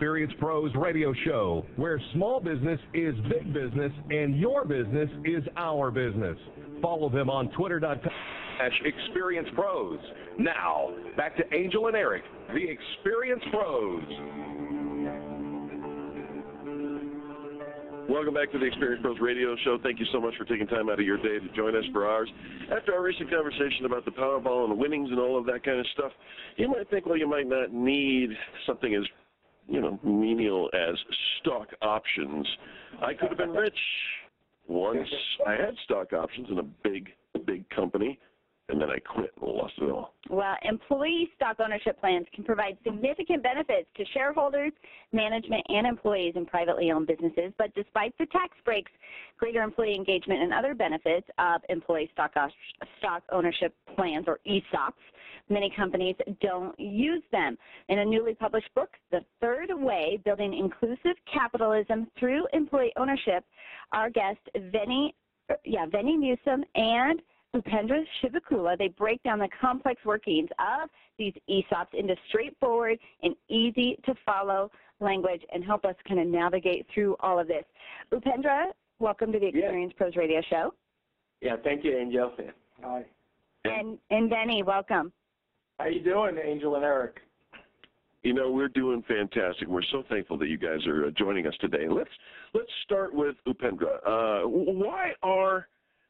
Experience Pros radio show, where small business is big business and your business is our business. Follow them on Twitter.com/Experience Pros. Now, back to Angel and Eric, the Experience Pros. Welcome back to the Experience Pros radio show. Thank you so much for taking time out of your day to join us for ours. After our recent conversation about the Powerball and the winnings and all of that kind of stuff, you might think, well, you might not need something as, menial as stock options. I could have been rich once I had stock options in a big company, and then I quit and lost it all. Well, employee stock ownership plans can provide significant benefits to shareholders, management, and employees in privately owned businesses. But despite the tax breaks, greater employee engagement, and other benefits of employee stock ownership plans, or ESOPs, many companies don't use them. In a newly published book, The Third Way, Building Inclusive Capitalism Through Employee Ownership, our guest, Veni Newsom and Upendra Shivakula, they break down the complex workings of these ESOPs into straightforward and easy-to-follow language and help us kind of navigate through all of this. Upendra, welcome to the Experience Pros radio show. Yeah, thank you, Angel. Hi. And Benny, welcome. How you doing, Angel and Eric? We're doing fantastic. We're so thankful that you guys are joining us today. Let's start with Upendra. Why are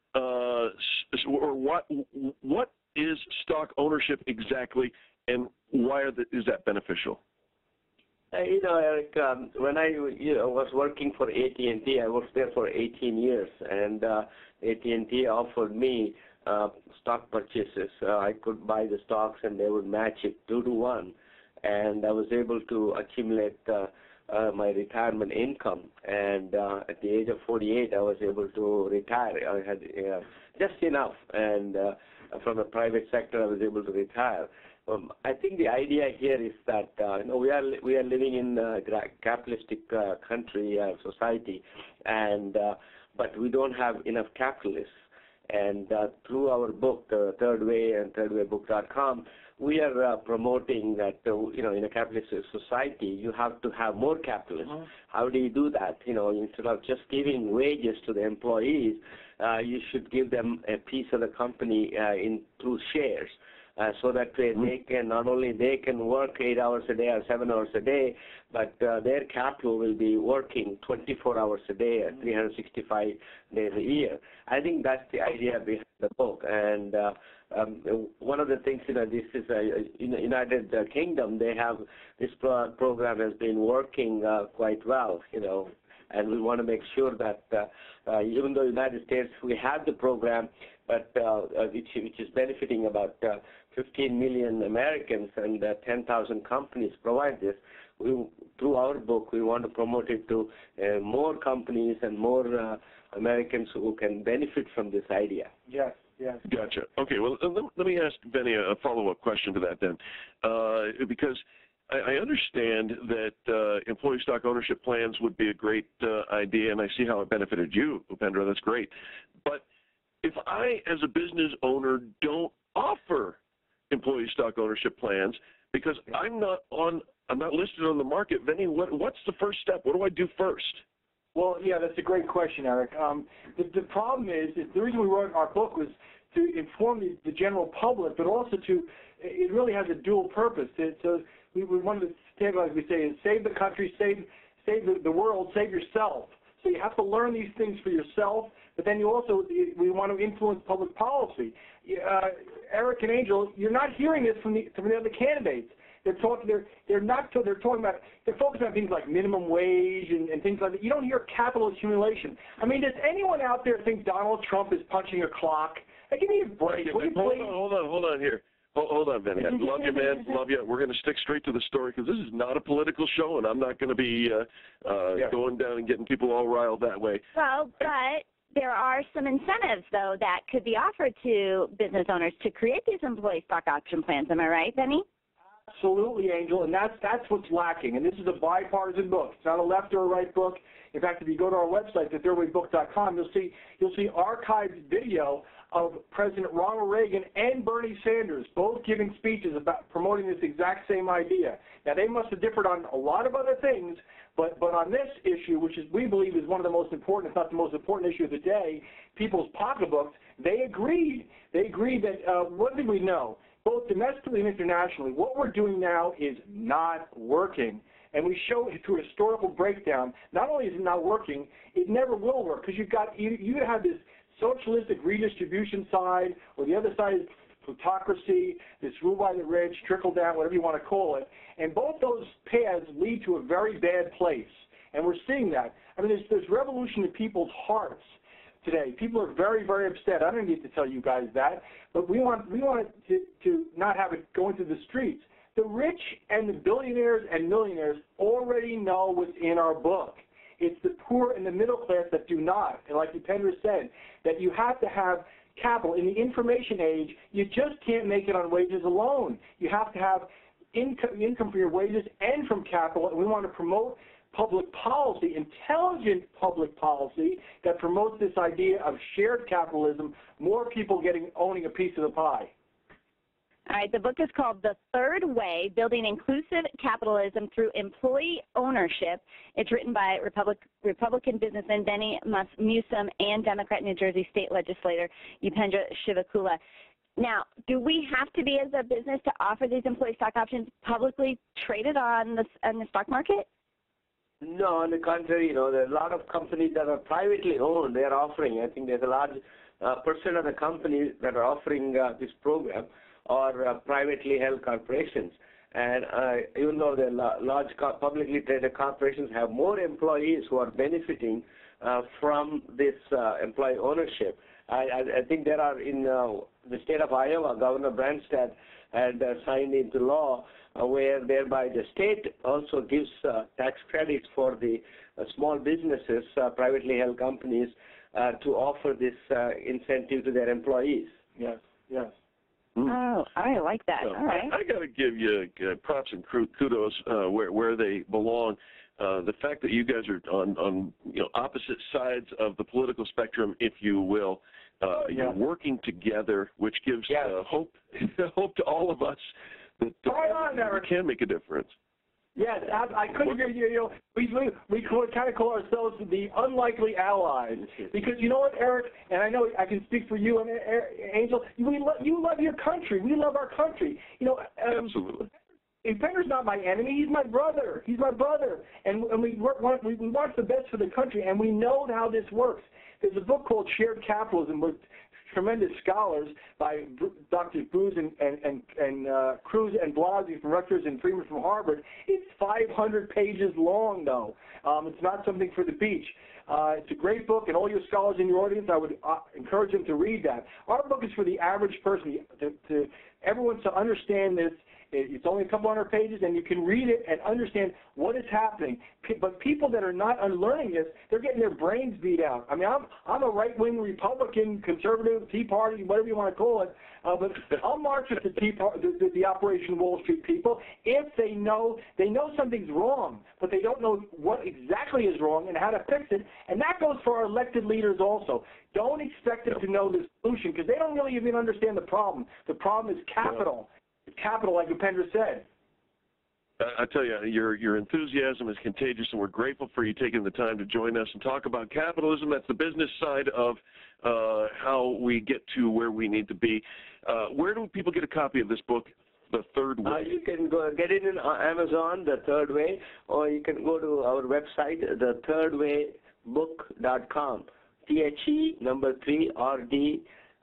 what is stock ownership exactly, and why is that beneficial? Eric, when I was working for AT&T, I worked there for 18 years, and AT&T offered me stock purchases. I could buy the stocks, and they would match it 2-to-1, and I was able to accumulate my retirement income, and at the age of 48, I was able to retire. I had just enough, and from the private sector, I was able to retire. I think the idea here is that we are living in a capitalistic country, society, and but we don't have enough capitalists. And through our book, The Third Way and thirdwaybook.com, we are promoting that, in a capitalist society, you have to have more capitalists. How do you do that? Instead of just giving wages to the employees, you should give them a piece of the company through shares. So that they can, not only they can work 8 hours a day or 7 hours a day, but their capital will be working 24 hours a day, 365 days a year. I think that's the idea behind the book. And one of the things, this is in the United Kingdom, they have this program has been working quite well, and we want to make sure that even though in the United States we have the program, but which is benefiting about 15 million Americans, and 10,000 companies provide this. Through our book, we want to promote it to more companies and more Americans who can benefit from this idea. Yes. Gotcha. Okay, well, let me ask Benny a follow-up question to that then, because I understand that employee stock ownership plans would be a great idea, and I see how it benefited you, Upendra. That's great. But if I, as a business owner, don't offer employee stock ownership plans because I'm not listed on the market, Benny, what's the first step? What do I do first? Well, yeah, that's a great question, Eric. The problem is the reason we wrote our book was to inform the general public, but also it really has a dual purpose. So we wanted to say, like we say, is save the country, save the world, save yourself. So you have to learn these things for yourself, but then we want to influence public policy. Eric and Angel, you're not hearing this from the other candidates. They're talking they're focusing on things like minimum wage and things like that. You don't hear capital accumulation. I mean, does anyone out there think Donald Trump is punching a clock? Give me a break. Hold on here. Hold on, Benny. I love you, man. Love you. We're going to stick straight to the story because this is not a political show, and I'm not going to be going down and getting people all riled that way. Well, but there are some incentives, though, that could be offered to business owners to create these employee stock option plans. Am I right, Benny? Absolutely, Angel, and that's what's lacking. And this is a bipartisan book. It's not a left or a right book. In fact, if you go to our website, thethirdwaybook.com, you'll see archived video of President Ronald Reagan and Bernie Sanders both giving speeches about promoting this exact same idea. Now, they must have differed on a lot of other things, but on this issue, which is we believe is one of the most important, if not the most important issue of the day, people's pocketbooks, they agreed. They agreed that what did we know? Both domestically and internationally, what we're doing now is not working. And we show it through a historical breakdown. Not only is it not working, it never will work, because you have this socialistic redistribution side, or the other side is plutocracy, this rule by the rich, trickle down, whatever you want to call it. And both those paths lead to a very bad place. And we're seeing that. I mean, there's revolution in people's hearts today. People are very, very upset. I don't need to tell you guys that, but we want to not have it go into the streets. The rich and the billionaires and millionaires already know what's in our book. It's the poor and the middle class that do not. And like Upendra said, that you have to have capital. In the information age, you just can't make it on wages alone. You have to have income from your wages and from capital, and we want to promote public policy, intelligent public policy that promotes this idea of shared capitalism, more people owning a piece of the pie. All right, the book is called The Third Way, Building Inclusive Capitalism Through Employee Ownership. It's written by Republican businessman Benny Newsom and Democrat New Jersey State Legislator Upendra Shivakula. Now, do we have to be, as a business, to offer these employee stock options publicly traded on the stock market? No, on the contrary, there are a lot of companies that are privately owned. They are offering, I think there's a large percent of the companies that are offering this program are privately held corporations. And even though the large publicly traded corporations have more employees who are benefiting from this employee ownership, I think there are in the state of Iowa, Governor Branstad had signed into law where thereby the state also gives tax credits for the small businesses, privately held companies, to offer this incentive to their employees. Yes, yes. Oh, I like that. All right. I got to give you props and kudos where they belong. The fact that you guys are on opposite sides of the political spectrum, if you will, you're working together, which gives hope to all of us that we can make a difference. Yes, I couldn't agree with you. We kind of call ourselves the unlikely allies, because you know what, Eric, and I know I can speak for you and Angel. You love your country. We love our country. Absolutely. Upendra's not my enemy. He's my brother. He's my brother, and we want the best for the country, and we know how this works. There's a book called Shared Capitalism with tremendous scholars by Drs. Cruz and Cruz and Blasey from Rutgers and Freeman from Harvard. It's 500 pages long, though. It's not something for the beach. It's a great book, and all your scholars in your audience, I would encourage them to read that. Our book is for the average person, to everyone to understand this. It's only a couple hundred pages, and you can read it and understand what is happening. But people that are not unlearning this, they're getting their brains beat out. I mean, I'm a right-wing Republican, conservative, Tea Party, whatever you want to call it, but I'll march with the Operation Wall Street people if they know something's wrong, but they don't know what exactly is wrong and how to fix it. And that goes for our elected leaders also. Don't expect them to know the solution, because they don't really even understand the problem. The problem is capital. Capital, like Upendra said. I tell you, your enthusiasm is contagious, and we're grateful for you taking the time to join us and talk about capitalism. That's the business side of how we get to where we need to be. Where do people get a copy of this book, The Third Way? You can go get it in Amazon, The Third Way, or you can go to our website, thethirdwaybook.com. THE3RD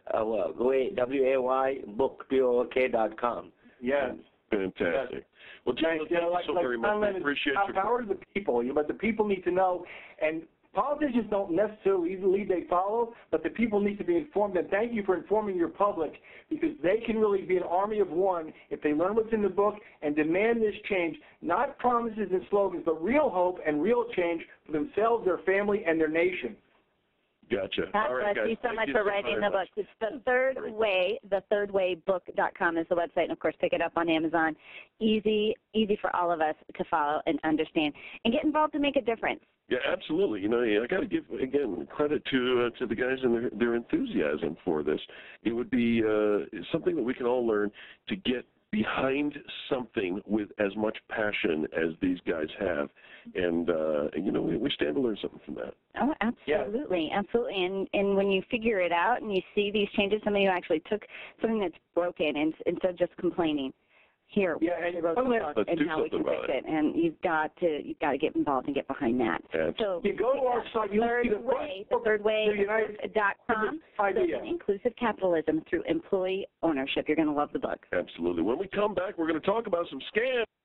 WAY book.com. Yes. Fantastic. Well, Jim, thank you so very much. I appreciate your power to the people, but the people need to know, and politicians don't necessarily lead, they follow, but the people need to be informed, and thank you for informing your public, because they can really be an army of one if they learn what's in the book and demand this change, not promises and slogans, but real hope and real change for themselves, their family, and their nation. Gotcha. God All right, bless guys. you so Thank much you for writing the book. It's The Third Way. TheThirdWayBook.com is the website, and of course, pick it up on Amazon. Easy for all of us to follow and understand, and get involved to make a difference. Yeah, absolutely. You know, I got to give again credit to the guys and their enthusiasm for this. It would be something that we can all learn to get behind something with as much passion as these guys have, and you know, we stand to learn something from that. Oh, absolutely, absolutely. And when you figure it out and you see these changes, somebody who actually took something that's broken and instead of just complaining, here, we wrote the book and how we can fix it. And you've got to get involved and get behind that. So you go to our site, you'll see TheThirdWay.com, Inclusive Capitalism Through Employee Ownership. You're going to love the book. Absolutely. When we come back, we're going to talk about some scams.